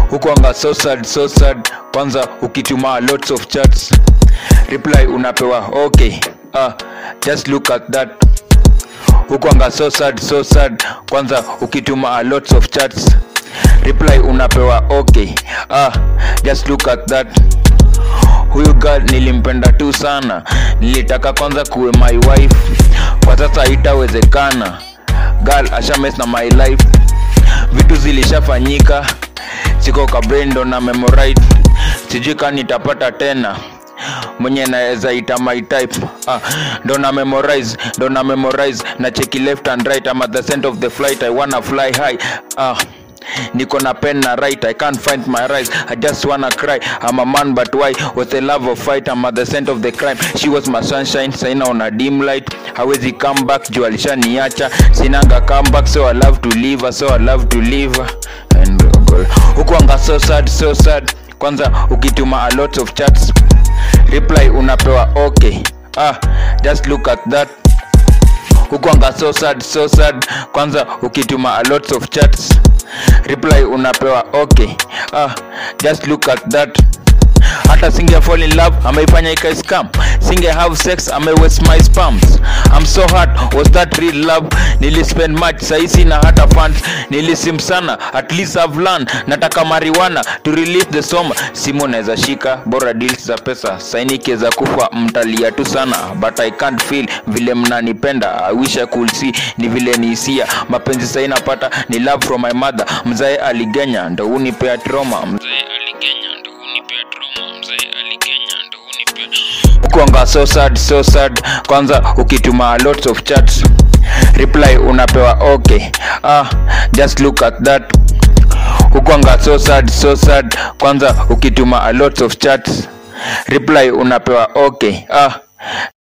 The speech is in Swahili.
Hukuanga so sad kwanza ukituma lots of chats, reply unapewa okay, just look at that. Hukuanga so sad kwanza ukituma lots of chats, reply unapewa okay, just look at that. Huyu girl nilimpenda tu sana, nilitaka kwanza kuwe my wife, kwa sasa itawezekana. Girl asha-mess na my life, vitu zilishafanyika, siko ka brain ndo na memorize, sijui kama nitapata tena mwenye naweza ita my type. Ndo na memorize na check left and right. I'm at the center of the flight, I wanna fly high. Niko na pen na right, I can't find my rise, I just wanna cry. I'm a man but why was the love of fight? I'm at the center of the crime. She was my sunshine, saina on a dim light. Hawezi come back, juu alishaniacha, sinanga come back, so I love to leave her, And hukuanga so sad kwanza ukituma a lot of chats, reply unapewa okay, just look at that. Hukuanga so sad kwanza ukituma a lot of chats, reply unapewa okay, just look at that. Hata singe fall in love, ameifanya ika scam. Singe have sex, ame waste my sperms. I'm so hurt, was that real love? Nili spend much, saisi na hata funds. Nili sim sana, at least I've learned. Nataka marijuana, to relieve the soma. Simu naeza shika, bora deals za pesa. Saini keza kufa, mtalia tu sana. But I can't feel, vile mnanipenda. I wish I could see, ni vile niisia. Mapenzi saina pata, ni love from my mother. Mzae aligenya, ndo unipea trauma. Hukuanga so sad kwanza ukituma lots of chats, reply unapewa okay, just look at that. Hukuanga so sad kwanza ukituma lots of chats, reply unapewa okay,